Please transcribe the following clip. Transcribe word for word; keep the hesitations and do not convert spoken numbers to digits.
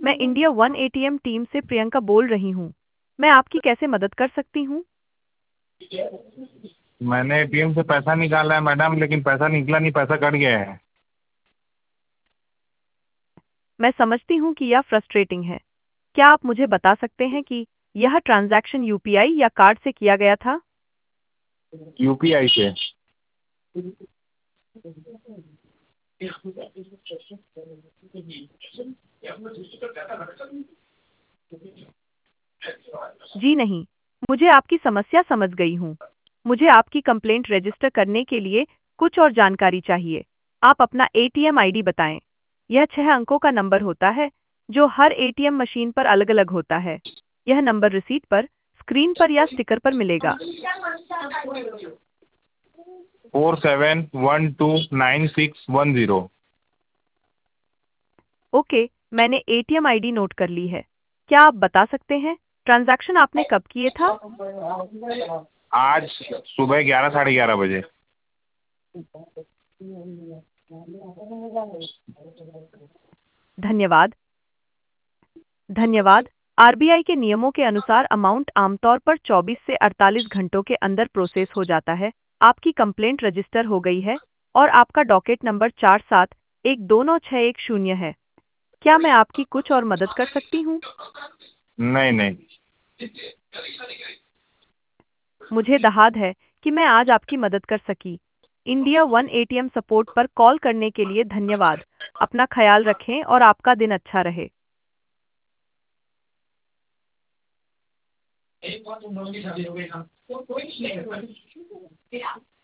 मैं India one ATM team से प्रियंका बोल रही हूँ। मैं आपकी कैसे मदद कर सकती हूँ? मैंने एटीएम से पैसा निकाला है मैडम, लेकिन पैसा निकला नहीं, पैसा कट गया है। मैं समझती हूँ कि यह फ्रस्ट्रेटिंग है। क्या आप मुझे बता सकते हैं कि यह ट्रांजैक्शन यूपीआई या कार्ड से किया गया था? यूपीआई से। जी नहीं, मुझे आपकी समस्या समझ गई हूँ। मुझे आपकी कंप्लेंट रजिस्टर करने के लिए कुछ और जानकारी चाहिए। आप अपना एटीएम आईडी बताएं। यह छह अंकों का नंबर होता है जो हर एटीएम मशीन पर अलग-अलग होता है। यह नंबर रिसीट पर, स्क्रीन पर या स्टिकर पर मिलेगा। Four seven one two nine six one zero. Okay, मैंने एटीएम आईडी नोट कर ली है। क्या आप बता सकते हैं ट्रांजैक्शन आपने कब किए था? आज सुबह ग्यारह साढ़े ग्यारह बजे। धन्यवाद। धन्यवाद। आरबीआई के नियमों के अनुसार अमाउंट आमतौर पर चौबीस से अड़तालीस घंटों के अंदर प्रोसेस हो जाता है। आपकी कंप्लेंट रजिस्टर हो गई है और आपका डॉकेट नंबर चार सात एक दो नौ छह एक शून्य है। क्या मैं आपकी कुछ और मदद कर सकती हूँ? नहीं नहीं। मुझे दाहद है कि मैं आज आपकी मदद कर सकी। इंडिया वन एटीएम सपोर्ट पर कॉल करने के लिए धन्यवाद। अपना ख्याल रखें और आपका दिन अच्छा रहे। एक बार तुम लोगों की शादी हो गई ना, तो कोई नहीं है।